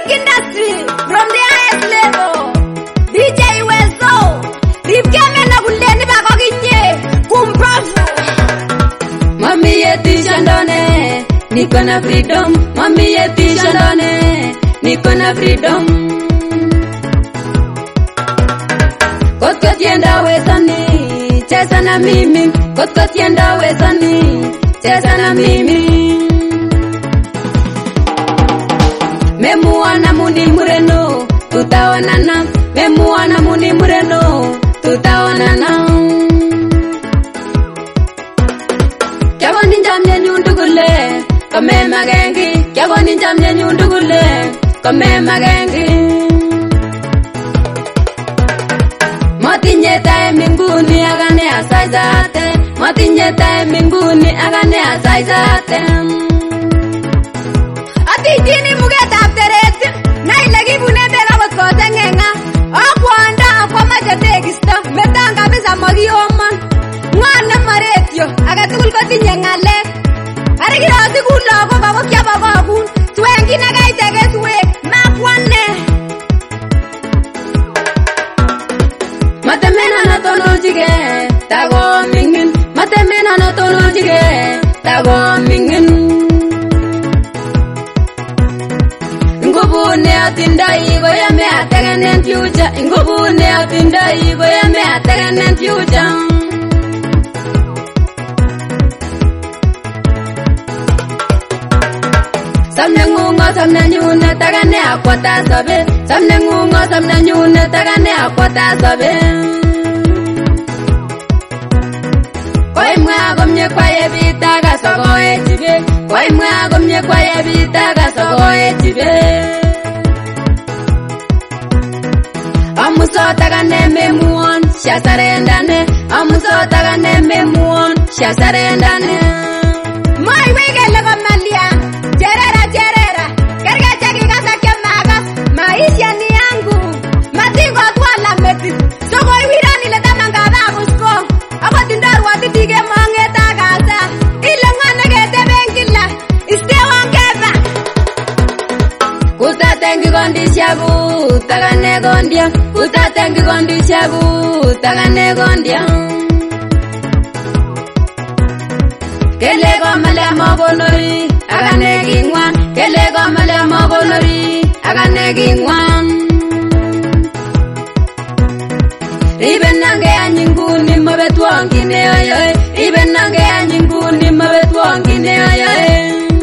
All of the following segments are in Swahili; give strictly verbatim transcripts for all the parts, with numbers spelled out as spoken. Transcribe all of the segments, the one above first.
industry from the highest level. D J Wezo, ripkeme na kuleni bako kinye, kumbavu. Mami yeti shandone, niko na freedom. Mami yeti shandone, niko na freedom. Kotko tienda wezani, cheza na mimi. Kotko tienda wezani, cheza na mimi. Memuana muni mureno, tutaonana. Memuana muni mureno, tutaonana. Kyago ninjamye nyundugule, kome magengi. Kyago ninjamye nyundugule, kome magengi. Matinye tae minguni agane asaizate. Matinye tae minguni agane asaizate. Ati dini muget aftereti, na ilagi bune bela wat kote ngenga. Akwanda akwa majategisto, metanga bisa magioman. Mwana maretyo, agatukul kotinye ngalek. Arigirasi kula ko bako kya bako kun, twengi na gaitege suwek, makwane. Matemena na tonojige, tago mingin. Matemena na tonojige, tago mingin. Ngubune atindai goya me atagenen future. Ngubune atindai goya me atagenen future. Samne ngungo samne nyune tagane akwata sabe. Samne ngungo samne nyune tagane akwata sabe. Koi mwa gomye kwaye bitaga sogo echibe. Koi mwa gomye kwaye bitaga sogo echibe. Amuso tagane memuon shasarendane. Amuso tagane memuon shasarendane. Mai wege lego malia, cherera cherera, kerga chaki kasa kya magas, maisha ni yangu, mazingo atwala meti, sogo iwirani leta mangaba kusko, ako tindaru atitige mangeta kasa, ile ngane gete bengila, iste wangeba. Kuta tengi gondi shabu, tagane gondia. Kuta tengi gondi shabu, tagane gondia. Kelego male mogonori, agane gingwan. Kelego male mogonori, agane gingwan. Iben nange anyinguni mabetu angine oyoy. Iben nange anyinguni mabetu angine oyoy.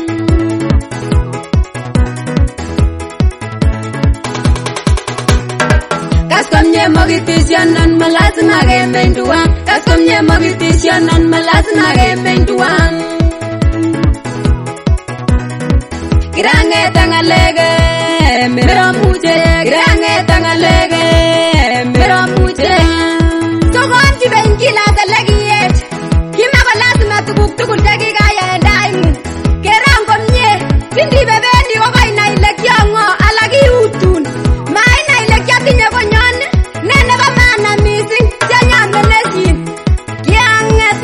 Kaskomye mogitisyonon malazima gemenduan. Kaskomye mogitisyonon malazima gemenduan. Kirange tangalege mero muje. Kirange tangalege mero muje. Sogon jibengila galagiyet, kima balazima tuguk tugul chekikaya endaimu. Kerango mye, tindi bebendi wako inaile kiongo alaki utun. Maina ile kiatinye konyon, nene ba maana missing, sianyan menesin. Kianget.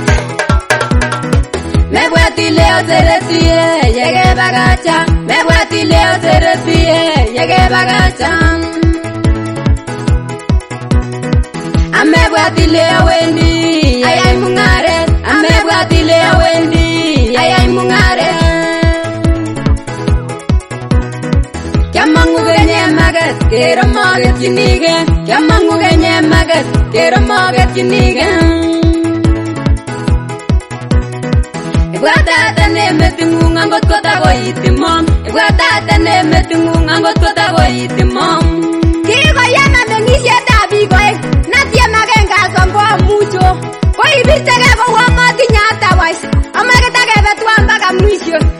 Mebwati leo seretie, yege bagacha. Mebwati leo seretie, yege bagacha. Amebwati leo wendi, ayay mungare. Amebwati leo wendi, ayay mungare. Kyamangu genye maget, kero maget kinige. Kyamangu genye maget, kero maget kinige. Ibwata ne metingung angot kota go itimom. Ibwata ne metingung angot kota go itimom. Kiko yana mengishet abikoek, natie magenga sombo mucho. Koi bitege ko wamati nyata wais, amageta kebe tuwa mpaka mwisho.